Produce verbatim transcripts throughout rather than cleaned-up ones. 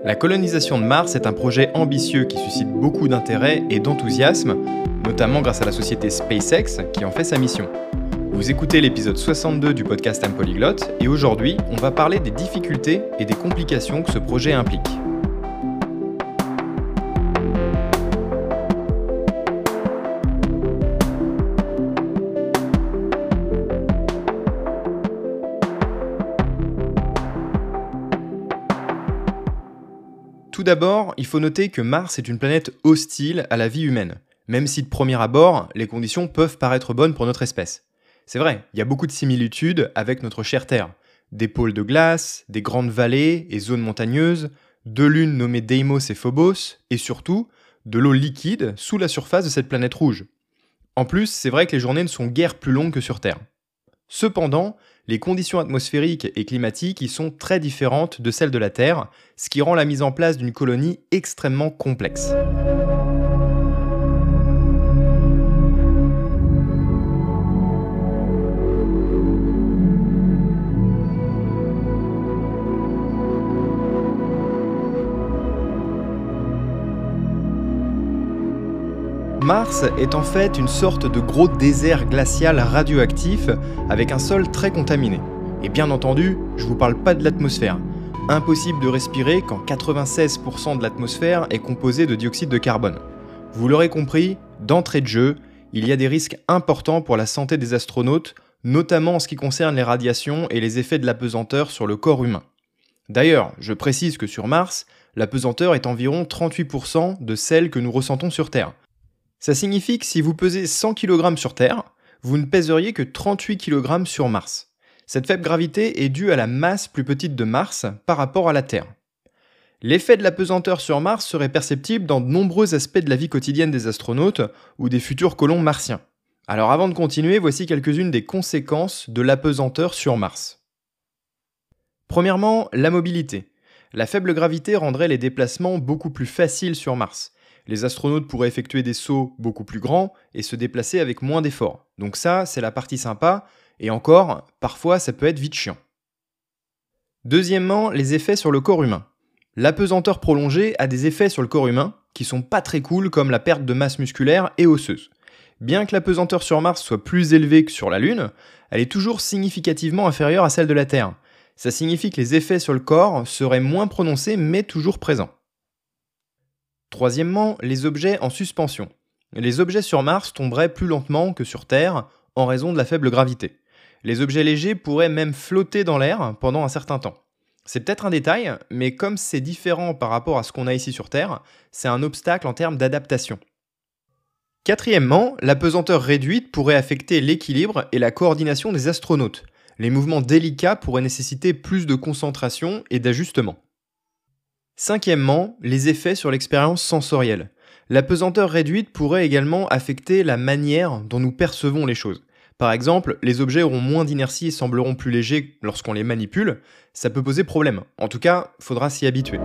La colonisation de Mars est un projet ambitieux qui suscite beaucoup d'intérêt et d'enthousiasme, notamment grâce à la société SpaceX qui en fait sa mission. Vous écoutez l'épisode soixante-deux du podcast I'm Polyglot et aujourd'hui, on va parler des difficultés et des complications que ce projet implique. Tout d'abord, il faut noter que Mars est une planète hostile à la vie humaine, même si de premier abord, les conditions peuvent paraître bonnes pour notre espèce. C'est vrai, il y a beaucoup de similitudes avec notre chère Terre. Des pôles de glace, des grandes vallées et zones montagneuses, deux lunes nommées Deimos et Phobos, et surtout, de l'eau liquide sous la surface de cette planète rouge. En plus, c'est vrai que les journées ne sont guère plus longues que sur Terre. Cependant, les conditions atmosphériques et climatiques y sont très différentes de celles de la Terre, ce qui rend la mise en place d'une colonie extrêmement complexe. Mars est en fait une sorte de gros désert glacial radioactif avec un sol très contaminé. Et bien entendu, je vous parle pas de l'atmosphère. Impossible de respirer quand quatre-vingt-seize pour cent de l'atmosphère est composée de dioxyde de carbone. Vous l'aurez compris, d'entrée de jeu, il y a des risques importants pour la santé des astronautes, notamment en ce qui concerne les radiations et les effets de l'apesanteur sur le corps humain. D'ailleurs, je précise que sur Mars, l'apesanteur est environ trente-huit pour cent de celle que nous ressentons sur Terre. Ça signifie que si vous pesez cent kilogrammes sur Terre, vous ne pèseriez que trente-huit kilogrammes sur Mars. Cette faible gravité est due à la masse plus petite de Mars par rapport à la Terre. L'effet de l'apesanteur sur Mars serait perceptible dans de nombreux aspects de la vie quotidienne des astronautes ou des futurs colons martiens. Alors avant de continuer, voici quelques-unes des conséquences de l'apesanteur sur Mars. Premièrement, la mobilité. La faible gravité rendrait les déplacements beaucoup plus faciles sur Mars. Les astronautes pourraient effectuer des sauts beaucoup plus grands et se déplacer avec moins d'efforts. Donc ça, c'est la partie sympa, et encore, parfois ça peut être vite chiant. Deuxièmement, les effets sur le corps humain. L'apesanteur prolongée a des effets sur le corps humain qui sont pas très cool comme la perte de masse musculaire et osseuse. Bien que l'apesanteur sur Mars soit plus élevée que sur la Lune, elle est toujours significativement inférieure à celle de la Terre. Ça signifie que les effets sur le corps seraient moins prononcés mais toujours présents. Troisièmement, les objets en suspension. Les objets sur Mars tomberaient plus lentement que sur Terre en raison de la faible gravité. Les objets légers pourraient même flotter dans l'air pendant un certain temps. C'est peut-être un détail, mais comme c'est différent par rapport à ce qu'on a ici sur Terre, c'est un obstacle en termes d'adaptation. Quatrièmement, l'apesanteur réduite pourrait affecter l'équilibre et la coordination des astronautes. Les mouvements délicats pourraient nécessiter plus de concentration et d'ajustement. Cinquièmement, les effets sur l'expérience sensorielle. L'apesanteur réduite pourrait également affecter la manière dont nous percevons les choses. Par exemple, les objets auront moins d'inertie et sembleront plus légers lorsqu'on les manipule. Ça peut poser problème. En tout cas, il faudra s'y habituer.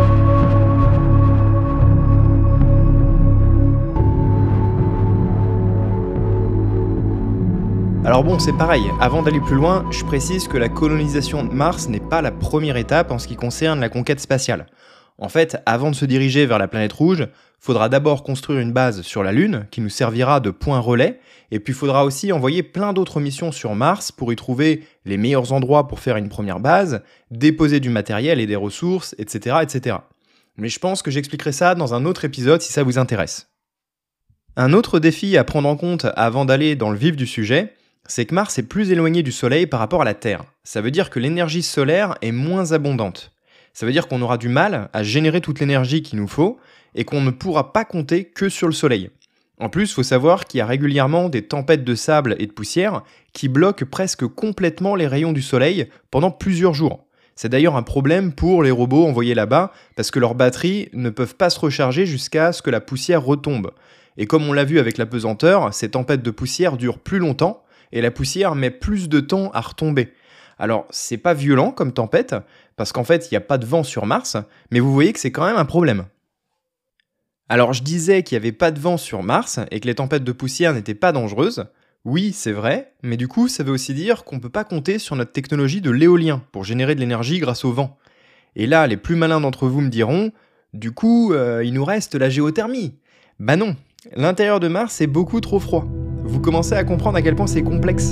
Alors bon, c'est pareil, avant d'aller plus loin, je précise que la colonisation de Mars n'est pas la première étape en ce qui concerne la conquête spatiale. En fait, avant de se diriger vers la planète rouge, faudra d'abord construire une base sur la Lune qui nous servira de point relais, et puis il faudra aussi envoyer plein d'autres missions sur Mars pour y trouver les meilleurs endroits pour faire une première base, déposer du matériel et des ressources, et cetera, et cetera. Mais je pense que j'expliquerai ça dans un autre épisode si ça vous intéresse. Un autre défi à prendre en compte avant d'aller dans le vif du sujet, c'est que Mars est plus éloigné du Soleil par rapport à la Terre. Ça veut dire que l'énergie solaire est moins abondante. Ça veut dire qu'on aura du mal à générer toute l'énergie qu'il nous faut et qu'on ne pourra pas compter que sur le Soleil. En plus, il faut savoir qu'il y a régulièrement des tempêtes de sable et de poussière qui bloquent presque complètement les rayons du Soleil pendant plusieurs jours. C'est d'ailleurs un problème pour les robots envoyés là-bas parce que leurs batteries ne peuvent pas se recharger jusqu'à ce que la poussière retombe. Et comme on l'a vu avec l'apesanteur, ces tempêtes de poussière durent plus longtemps et la poussière met plus de temps à retomber. Alors, c'est pas violent comme tempête, parce qu'en fait, il n'y a pas de vent sur Mars, mais vous voyez que c'est quand même un problème. Alors, je disais qu'il n'y avait pas de vent sur Mars et que les tempêtes de poussière n'étaient pas dangereuses. Oui, c'est vrai, mais du coup, ça veut aussi dire qu'on ne peut pas compter sur notre technologie de l'éolien pour générer de l'énergie grâce au vent. Et là, les plus malins d'entre vous me diront, du coup, euh, il nous reste la géothermie. Bah non, l'intérieur de Mars est beaucoup trop froid. Vous commencez à comprendre à quel point c'est complexe.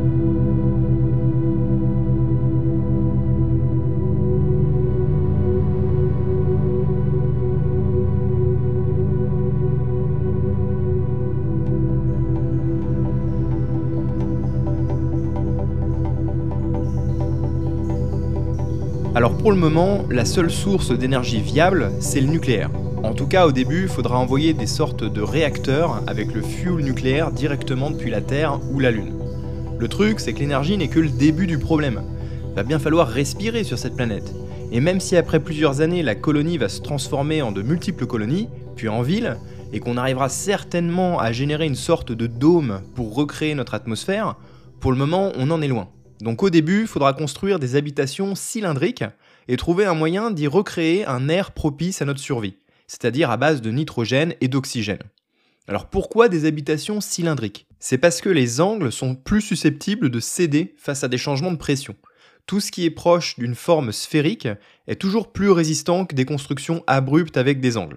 Alors pour le moment, la seule source d'énergie viable, c'est le nucléaire. En tout cas, au début, il faudra envoyer des sortes de réacteurs avec le fuel nucléaire directement depuis la Terre ou la Lune. Le truc, c'est que l'énergie n'est que le début du problème. Il va bien falloir respirer sur cette planète. Et même si après plusieurs années, la colonie va se transformer en de multiples colonies, puis en villes, et qu'on arrivera certainement à générer une sorte de dôme pour recréer notre atmosphère, pour le moment, on en est loin. Donc au début, il faudra construire des habitations cylindriques et trouver un moyen d'y recréer un air propice à notre survie, c'est-à-dire à base de nitrogène et d'oxygène. Alors pourquoi des habitations cylindriques ? C'est parce que les angles sont plus susceptibles de céder face à des changements de pression. Tout ce qui est proche d'une forme sphérique est toujours plus résistant que des constructions abruptes avec des angles.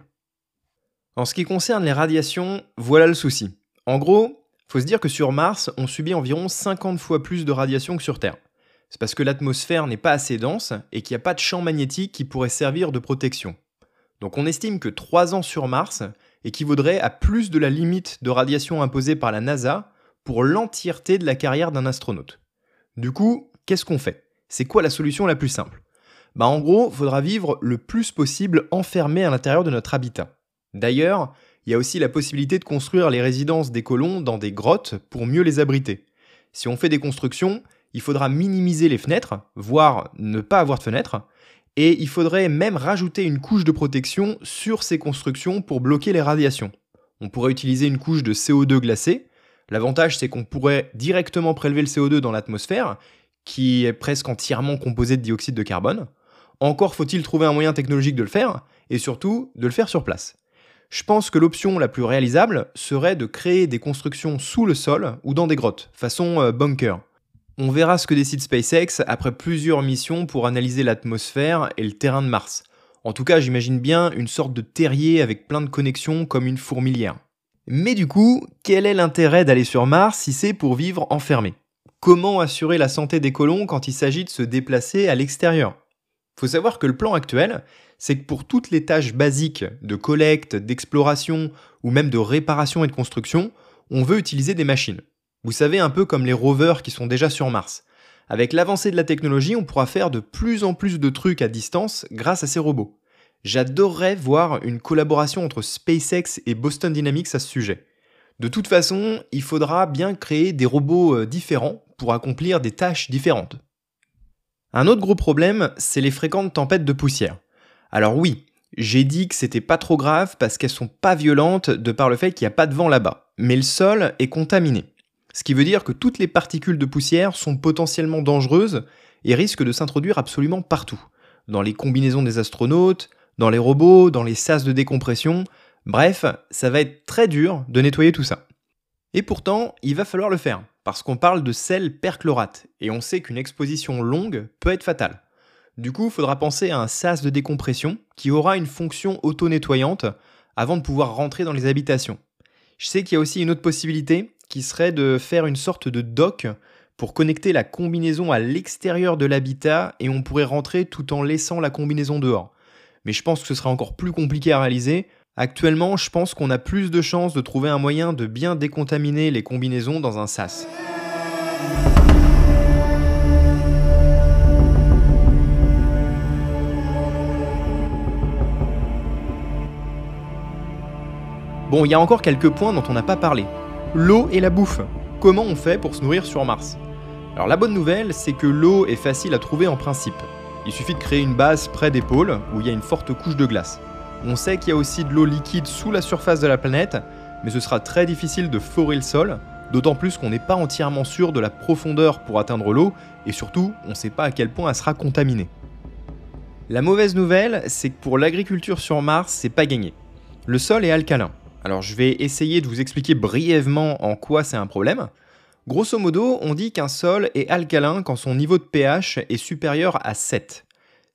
En ce qui concerne les radiations, voilà le souci. En gros, faut se dire que sur Mars, on subit environ cinquante fois plus de radiation que sur Terre. C'est parce que l'atmosphère n'est pas assez dense et qu'il n'y a pas de champ magnétique qui pourrait servir de protection. Donc on estime que trois ans sur Mars équivaudrait à plus de la limite de radiation imposée par la NASA pour l'entièreté de la carrière d'un astronaute. Du coup, qu'est-ce qu'on fait ? C'est quoi la solution la plus simple ? Bah en gros, il faudra vivre le plus possible enfermé à l'intérieur de notre habitat. D'ailleurs, il y a aussi la possibilité de construire les résidences des colons dans des grottes pour mieux les abriter. Si on fait des constructions, il faudra minimiser les fenêtres, voire ne pas avoir de fenêtres, et il faudrait même rajouter une couche de protection sur ces constructions pour bloquer les radiations. On pourrait utiliser une couche de C O deux glacé. L'avantage, c'est qu'on pourrait directement prélever le C O deux dans l'atmosphère, qui est presque entièrement composé de dioxyde de carbone. Encore faut-il trouver un moyen technologique de le faire, et surtout de le faire sur place. Je pense que l'option la plus réalisable serait de créer des constructions sous le sol ou dans des grottes, façon euh, bunker. On verra ce que décide SpaceX après plusieurs missions pour analyser l'atmosphère et le terrain de Mars. En tout cas, j'imagine bien une sorte de terrier avec plein de connexions comme une fourmilière. Mais du coup, quel est l'intérêt d'aller sur Mars si c'est pour vivre enfermé ? Comment assurer la santé des colons quand il s'agit de se déplacer à l'extérieur ? Faut savoir que le plan actuel, c'est que pour toutes les tâches basiques de collecte, d'exploration ou même de réparation et de construction, on veut utiliser des machines. Vous savez, un peu comme les rovers qui sont déjà sur Mars. Avec l'avancée de la technologie, on pourra faire de plus en plus de trucs à distance grâce à ces robots. J'adorerais voir une collaboration entre SpaceX et Boston Dynamics à ce sujet. De toute façon, il faudra bien créer des robots différents pour accomplir des tâches différentes. Un autre gros problème, c'est les fréquentes tempêtes de poussière. Alors oui, j'ai dit que c'était pas trop grave parce qu'elles sont pas violentes de par le fait qu'il n'y a pas de vent là-bas. Mais le sol est contaminé. Ce qui veut dire que toutes les particules de poussière sont potentiellement dangereuses et risquent de s'introduire absolument partout. Dans les combinaisons des astronautes, dans les robots, dans les sas de décompression. Bref, ça va être très dur de nettoyer tout ça. Et pourtant, il va falloir le faire, parce qu'on parle de sel perchlorate, et on sait qu'une exposition longue peut être fatale. Du coup, il faudra penser à un sas de décompression qui aura une fonction auto-nettoyante avant de pouvoir rentrer dans les habitations. Je sais qu'il y a aussi une autre possibilité qui serait de faire une sorte de dock pour connecter la combinaison à l'extérieur de l'habitat et on pourrait rentrer tout en laissant la combinaison dehors. Mais je pense que ce serait encore plus compliqué à réaliser. Actuellement, je pense qu'on a plus de chances de trouver un moyen de bien décontaminer les combinaisons dans un sas. Bon, il y a encore quelques points dont on n'a pas parlé. L'eau et la bouffe. Comment on fait pour se nourrir sur Mars ? Alors la bonne nouvelle, c'est que l'eau est facile à trouver en principe. Il suffit de créer une base près des pôles où il y a une forte couche de glace. On sait qu'il y a aussi de l'eau liquide sous la surface de la planète, mais ce sera très difficile de forer le sol, d'autant plus qu'on n'est pas entièrement sûr de la profondeur pour atteindre l'eau, et surtout, on ne sait pas à quel point elle sera contaminée. La mauvaise nouvelle, c'est que pour l'agriculture sur Mars, c'est pas gagné. Le sol est alcalin. Alors je vais essayer de vous expliquer brièvement en quoi c'est un problème. Grosso modo, on dit qu'un sol est alcalin quand son niveau de pH est supérieur à sept.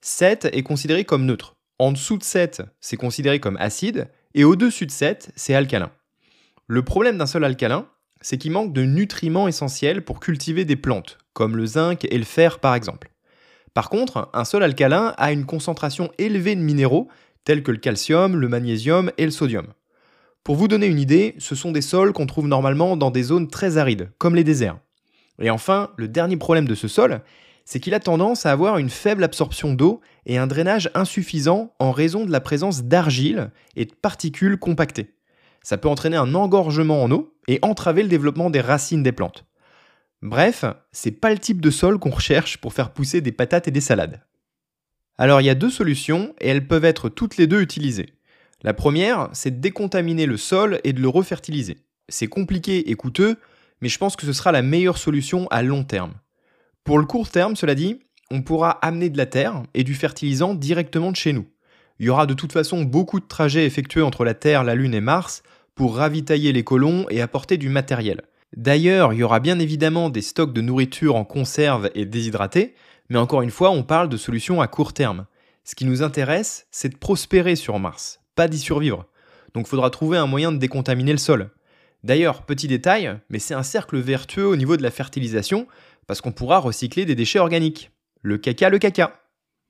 sept est considéré comme neutre. En dessous de sept, c'est considéré comme acide, et au-dessus de sept, c'est alcalin. Le problème d'un sol alcalin, c'est qu'il manque de nutriments essentiels pour cultiver des plantes, comme le zinc et le fer par exemple. Par contre, un sol alcalin a une concentration élevée de minéraux, tels que le calcium, le magnésium et le sodium. Pour vous donner une idée, ce sont des sols qu'on trouve normalement dans des zones très arides, comme les déserts. Et enfin, le dernier problème de ce sol, c'est qu'il a tendance à avoir une faible absorption d'eau et un drainage insuffisant en raison de la présence d'argile et de particules compactées. Ça peut entraîner un engorgement en eau et entraver le développement des racines des plantes. Bref, c'est pas le type de sol qu'on recherche pour faire pousser des patates et des salades. Alors il y a deux solutions et elles peuvent être toutes les deux utilisées. La première, c'est de décontaminer le sol et de le refertiliser. C'est compliqué et coûteux, mais je pense que ce sera la meilleure solution à long terme. Pour le court terme, cela dit, on pourra amener de la terre et du fertilisant directement de chez nous. Il y aura de toute façon beaucoup de trajets effectués entre la Terre, la Lune et Mars pour ravitailler les colons et apporter du matériel. D'ailleurs, il y aura bien évidemment des stocks de nourriture en conserve et déshydratés, mais encore une fois, on parle de solutions à court terme. Ce qui nous intéresse, c'est de prospérer sur Mars, pas d'y survivre. Donc il faudra trouver un moyen de décontaminer le sol. D'ailleurs, petit détail, mais c'est un cercle vertueux au niveau de la fertilisation, parce qu'on pourra recycler des déchets organiques. Le caca, le caca.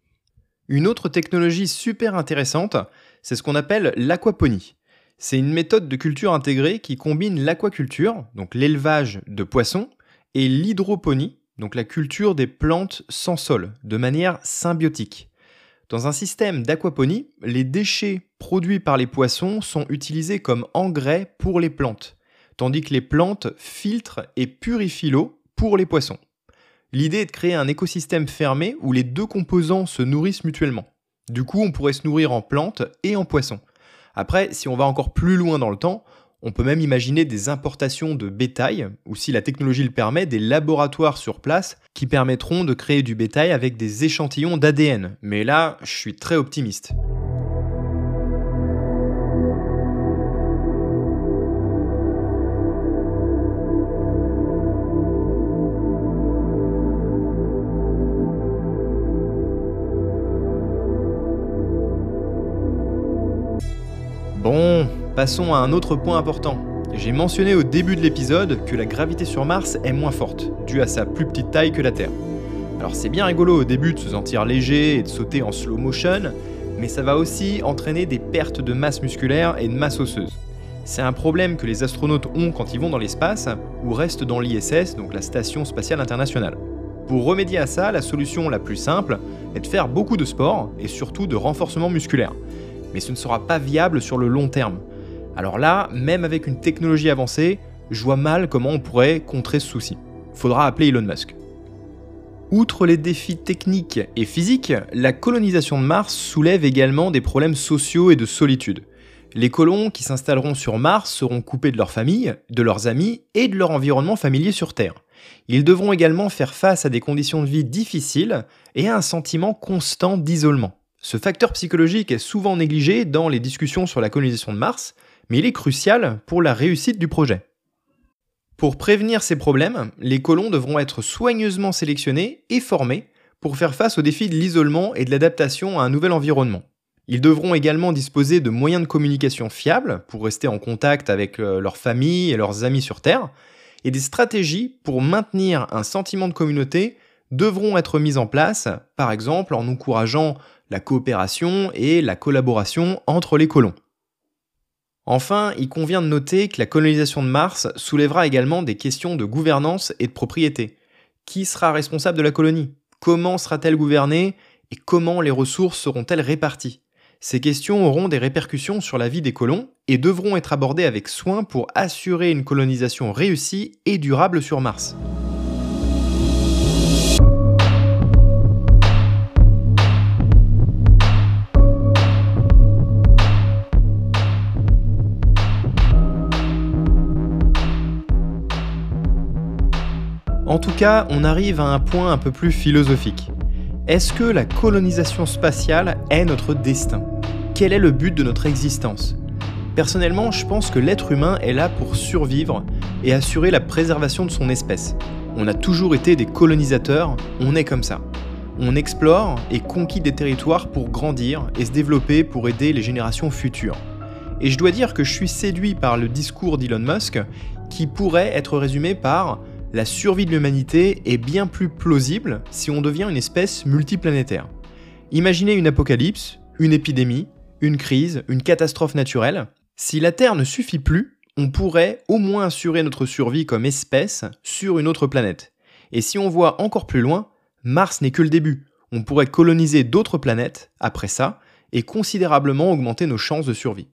Une autre technologie super intéressante, c'est ce qu'on appelle l'aquaponie. C'est une méthode de culture intégrée qui combine l'aquaculture, donc l'élevage de poissons, et l'hydroponie, donc la culture des plantes sans sol, de manière symbiotique. Dans un système d'aquaponie, les déchets produits par les poissons sont utilisés comme engrais pour les plantes, tandis que les plantes filtrent et purifient l'eau pour les poissons. L'idée est de créer un écosystème fermé où les deux composants se nourrissent mutuellement. Du coup, on pourrait se nourrir en plantes et en poissons. Après, si on va encore plus loin dans le temps, on peut même imaginer des importations de bétail, ou si la technologie le permet, des laboratoires sur place qui permettront de créer du bétail avec des échantillons d'A D N. Mais là, je suis très optimiste. Bon, passons à un autre point important. J'ai mentionné au début de l'épisode que la gravité sur Mars est moins forte, due à sa plus petite taille que la Terre. Alors c'est bien rigolo au début de se sentir léger et de sauter en slow motion, mais ça va aussi entraîner des pertes de masse musculaire et de masse osseuse. C'est un problème que les astronautes ont quand ils vont dans l'espace ou restent dans l'I S S, donc la Station Spatiale Internationale. Pour remédier à ça, la solution la plus simple est de faire beaucoup de sport et surtout de renforcement musculaire. Mais ce ne sera pas viable sur le long terme. Alors là, même avec une technologie avancée, je vois mal comment on pourrait contrer ce souci. Faudra appeler Elon Musk. Outre les défis techniques et physiques, la colonisation de Mars soulève également des problèmes sociaux et de solitude. Les colons qui s'installeront sur Mars seront coupés de leur famille, de leurs amis et de leur environnement familier sur Terre. Ils devront également faire face à des conditions de vie difficiles et à un sentiment constant d'isolement. Ce facteur psychologique est souvent négligé dans les discussions sur la colonisation de Mars, mais il est crucial pour la réussite du projet. Pour prévenir ces problèmes, les colons devront être soigneusement sélectionnés et formés pour faire face aux défis de l'isolement et de l'adaptation à un nouvel environnement. Ils devront également disposer de moyens de communication fiables pour rester en contact avec leur famille et leurs amis sur Terre, et des stratégies pour maintenir un sentiment de communauté devront être mises en place, par exemple en encourageant la coopération et la collaboration entre les colons. Enfin, il convient de noter que la colonisation de Mars soulèvera également des questions de gouvernance et de propriété. Qui sera responsable de la colonie ? Comment sera-t-elle gouvernée ? Et comment les ressources seront-elles réparties ? Ces questions auront des répercussions sur la vie des colons et devront être abordées avec soin pour assurer une colonisation réussie et durable sur Mars. En tout cas, on arrive à un point un peu plus philosophique. Est-ce que la colonisation spatiale est notre destin ? Quel est le but de notre existence ? Personnellement, je pense que l'être humain est là pour survivre et assurer la préservation de son espèce. On a toujours été des colonisateurs, on est comme ça. On explore et conquit des territoires pour grandir et se développer pour aider les générations futures. Et je dois dire que je suis séduit par le discours d'Elon Musk qui pourrait être résumé par « la survie de l'humanité est bien plus plausible si on devient une espèce multiplanétaire ». Imaginez une apocalypse, une épidémie, une crise, une catastrophe naturelle. Si la Terre ne suffit plus, on pourrait au moins assurer notre survie comme espèce sur une autre planète. Et si on voit encore plus loin, Mars n'est que le début. On pourrait coloniser d'autres planètes après ça et considérablement augmenter nos chances de survie.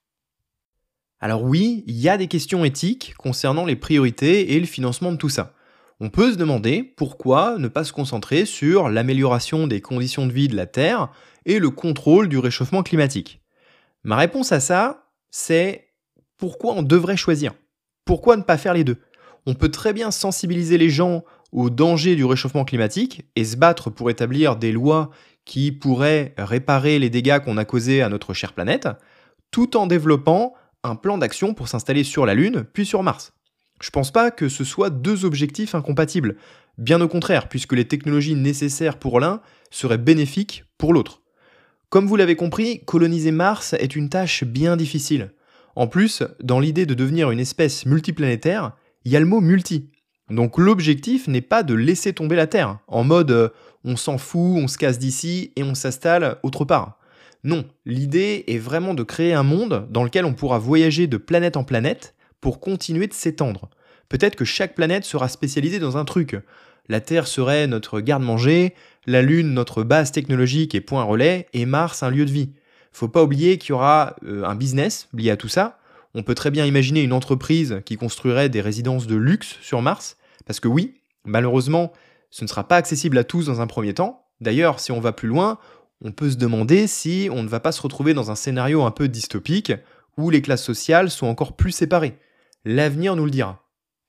Alors oui, il y a des questions éthiques concernant les priorités et le financement de tout ça. On peut se demander pourquoi ne pas se concentrer sur l'amélioration des conditions de vie de la Terre et le contrôle du réchauffement climatique. Ma réponse à ça, c'est pourquoi on devrait choisir. Pourquoi ne pas faire les deux ? On peut très bien sensibiliser les gens aux dangers du réchauffement climatique et se battre pour établir des lois qui pourraient réparer les dégâts qu'on a causés à notre chère planète, tout en développant un plan d'action pour s'installer sur la Lune, puis sur Mars. Je pense pas que ce soit deux objectifs incompatibles. Bien au contraire, puisque les technologies nécessaires pour l'un seraient bénéfiques pour l'autre. Comme vous l'avez compris, coloniser Mars est une tâche bien difficile. En plus, dans l'idée de devenir une espèce multiplanétaire, il y a le mot « multi ». Donc l'objectif n'est pas de laisser tomber la Terre, en mode euh, on s'en fout, on se casse d'ici et on s'installe autre part. Non, l'idée est vraiment de créer un monde dans lequel on pourra voyager de planète en planète pour continuer de s'étendre. Peut-être que chaque planète sera spécialisée dans un truc. La Terre serait notre garde-manger, la Lune notre base technologique et point relais, et Mars un lieu de vie. Faut pas oublier qu'il y aura euh, un business lié à tout ça. On peut très bien imaginer une entreprise qui construirait des résidences de luxe sur Mars, parce que oui, malheureusement, ce ne sera pas accessible à tous dans un premier temps. D'ailleurs, si on va plus loin, on peut se demander si on ne va pas se retrouver dans un scénario un peu dystopique, où les classes sociales sont encore plus séparées. L'avenir nous le dira.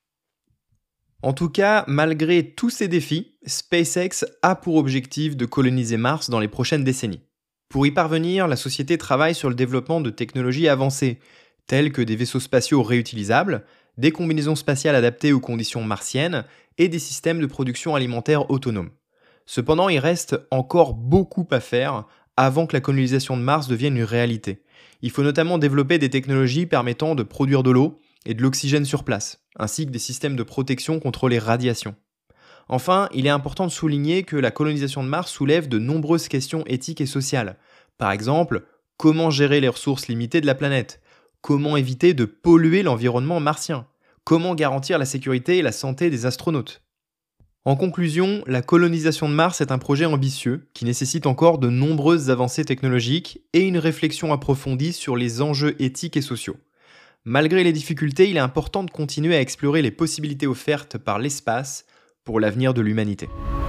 En tout cas, malgré tous ces défis, SpaceX a pour objectif de coloniser Mars dans les prochaines décennies. Pour y parvenir, la société travaille sur le développement de technologies avancées, telles que des vaisseaux spatiaux réutilisables, des combinaisons spatiales adaptées aux conditions martiennes et des systèmes de production alimentaire autonomes. Cependant, il reste encore beaucoup à faire avant que la colonisation de Mars devienne une réalité. Il faut notamment développer des technologies permettant de produire de l'eau et de l'oxygène sur place, ainsi que des systèmes de protection contre les radiations. Enfin, il est important de souligner que la colonisation de Mars soulève de nombreuses questions éthiques et sociales. Par exemple, comment gérer les ressources limitées de la planète ? Comment éviter de polluer l'environnement martien ? Comment garantir la sécurité et la santé des astronautes ? En conclusion, la colonisation de Mars est un projet ambitieux qui nécessite encore de nombreuses avancées technologiques et une réflexion approfondie sur les enjeux éthiques et sociaux. Malgré les difficultés, il est important de continuer à explorer les possibilités offertes par l'espace pour l'avenir de l'humanité.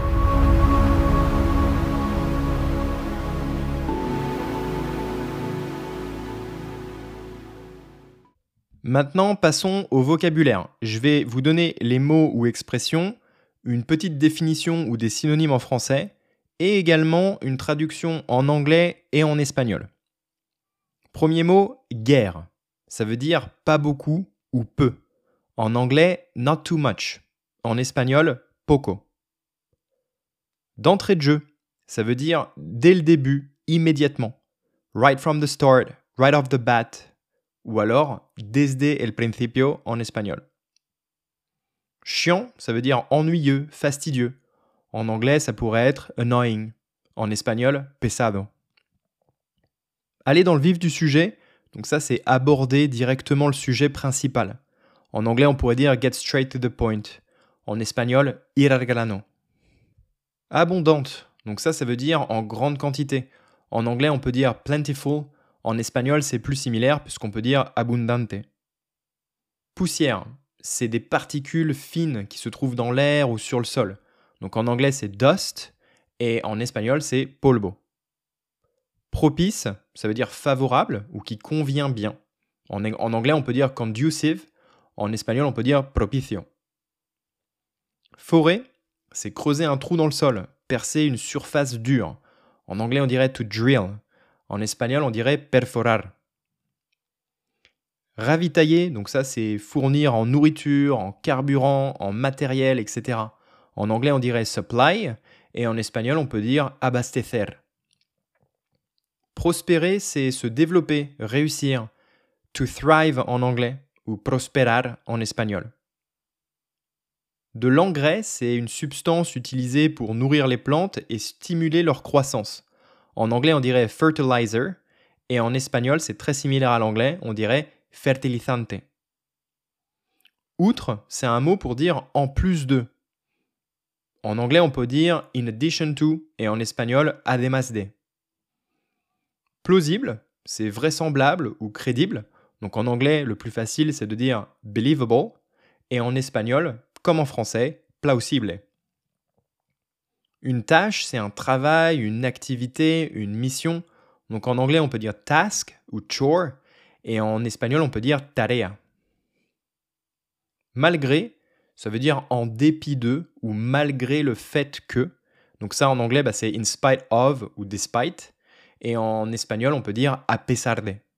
Maintenant, passons au vocabulaire. Je vais vous donner les mots ou expressions, une petite définition ou des synonymes en français, et également une traduction en anglais et en espagnol. Premier mot, guerre. Ça veut dire pas beaucoup ou peu. En anglais, not too much. En espagnol, poco. D'entrée de jeu, ça veut dire dès le début, immédiatement. Right from the start, right off the bat. Ou alors, desde el principio en espagnol. Chiant, ça veut dire ennuyeux, fastidieux. En anglais, ça pourrait être annoying. En espagnol, pesado. Aller dans le vif du sujet, donc ça c'est aborder directement le sujet principal. En anglais, on pourrait dire get straight to the point. En espagnol, ir al grano. Abondante, donc ça ça veut dire en grande quantité. En anglais, on peut dire plentiful. En espagnol, c'est plus similaire puisqu'on peut dire abundante. Poussière, c'est des particules fines qui se trouvent dans l'air ou sur le sol. Donc en anglais, c'est dust et en espagnol, c'est polvo. Propice, ça veut dire favorable ou qui convient bien. En, en anglais, on peut dire conducive. En espagnol, on peut dire propicio. Forer, c'est creuser un trou dans le sol, percer une surface dure. En anglais, on dirait to drill. En espagnol, on dirait perforar. Ravitailler, donc ça, c'est fournir en nourriture, en carburant, en matériel, et cetera. En anglais, on dirait supply. et en espagnol, on peut dire abastecer. Prospérer, c'est se développer, réussir. To thrive en anglais ou prosperar en espagnol. De l'engrais, c'est une substance utilisée pour nourrir les plantes et stimuler leur croissance. En anglais, on dirait fertilizer, et en espagnol, c'est très similaire à l'anglais, on dirait fertilizante. Outre, c'est un mot pour dire en plus de. En anglais, on peut dire in addition to, et en espagnol, además de. Plausible, c'est vraisemblable ou crédible. Donc en anglais, le plus facile, c'est de dire believable, et en espagnol, comme en français, plausible. Une tâche, c'est un travail, une activité, une mission. Donc en anglais, on peut dire task ou chore, et en espagnol, on peut dire tarea. Malgré, ça veut dire en dépit de ou malgré le fait que. Donc ça, en anglais, bah, c'est in spite of ou despite, et en espagnol, on peut dire a pesar de.